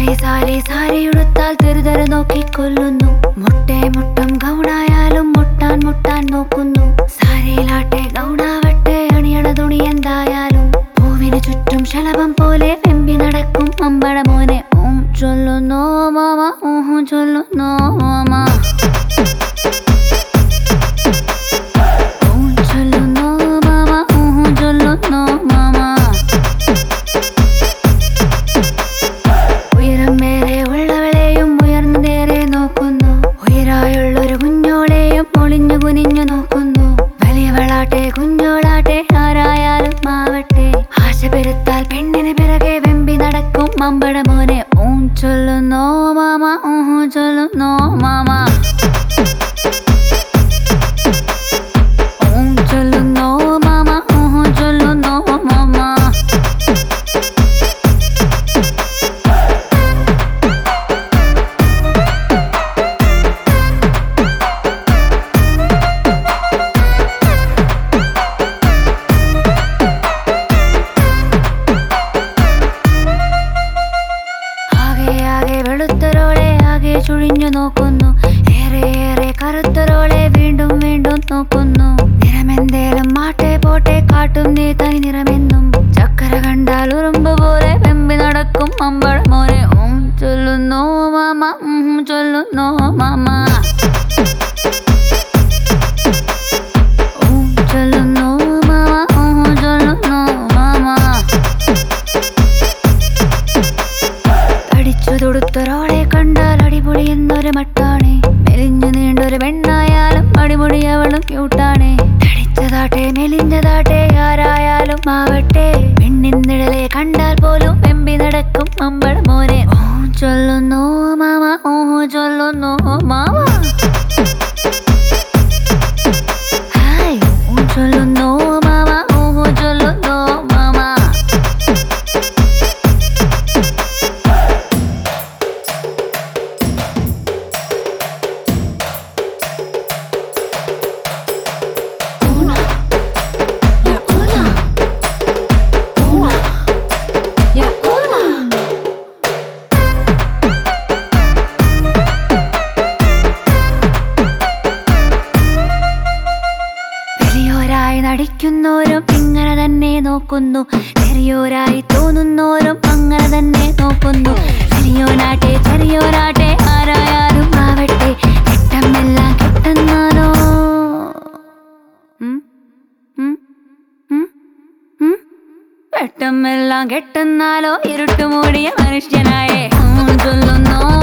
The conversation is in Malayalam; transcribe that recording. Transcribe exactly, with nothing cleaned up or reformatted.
സാരി സാരി സാരിയുടുത്താൽ തെരുതെര നോക്കിക്കൊല്ലുന്നു. മുട്ടേ മുട്ടം ഗൗണായാലും മുട്ടാൻ മുട്ടാൻ നോക്കുന്നു. സാരിയിലാട്ടെ ഗൗണാവട്ടെ അണിയണ തുണി എന്തായാലും പൂവിന് ചുറ്റും ശലഭം പോലെ വെമ്പി നടക്കും അമ്പഴ മോനെ. ഉം ചൊല്ലുന്നോ മാമ, ഊഹു ചൊല്ലുന്നോ മാമ. വലിയവളാട്ടെ കുഞ്ഞോളാട്ടെ ആരായാലും ആവട്ടെ ആശ പെരുത്താൽ പെണ്ണിന് പിറകെ വെമ്പി നടക്കും അമ്പഴ മോനെ. ഊം ചൊല്ലുന്നോ മാമ, ഊഹു ചൊല്ലുന്നോ മാമ. ഊം ചൊല്ലുന്നോ മാമ, ഊഹു ചൊല്ലുന്നോ മാമ. വെളുത്തരോളെ ആകെ ചുഴിഞ്ഞു നോക്കുന്നു. ഏറെ ഏറെ കറുത്തരോളെ വീണ്ടും വീണ്ടും നോക്കുന്നു. നിറമെന്തേലും മാട്ടെ പോട്ടെ കാട്ടും നീ തനി നിറമെന്നും. ചക്കര കണ്ടാൽ ഉറുമ്പ് പോലെ വെമ്പി നടക്കും അമ്പഴ മോനെ. ഉം ചൊല്ലുന്നോ മാമ, ഉം ചൊല്ലുന്നോ മാമ. ഉം ചൊല്ലുന്നോ മാമ, ഉം ചൊല്ലുന്നോ മാമ. അടിച്ചു തൊടുത്തൊരാളെ കണ്ടാൽ അടിപൊളി എന്നൊരു മട്ടാണ്. മെലിഞ്ഞു നീണ്ടൊരു പെണ്ണായാലും അടിപൊളി അവളും ക്യൂട്ടാണ്. തടിച്ചതാട്ടെ മെലിഞ്ഞതാട്ടെ ആരായാലും ആവട്ടെ പെണ്ണിൻ നിഴലെ കണ്ടാൽ പോലും വെമ്പി നടക്കും അമ്പഴ മോനെ. ഓ ചൊല്ലുന്നോ മാമ, ഓ ചൊല്ലുന്നോ മാമ. ഹായ് ഓ ചൊല്ലുന്നോ മാമ, ഓ ചൊല്ലുന്നോ മാമ. വലിയോരായി നടിക്കുന്നോരും ഇങ്ങനെ തന്നെ നോക്കുന്നു. ചെറിയോരായി തോന്നുന്നോരും അങ്ങനെ തന്നെ നോക്കുന്നു. ചെറിയോനാട്ടെ ചെറിയോനാട്ടെ ആരായാലും ആവട്ടെ കെട്ടമെല്ലാം കെട്ടുന്നാലോ. വെട്ടമെല്ലാം കെട്ടുന്നാലോ ഇരുട്ടുമൂടിയ മനുഷ്യനായേ. ചൊല്ലുന്നോ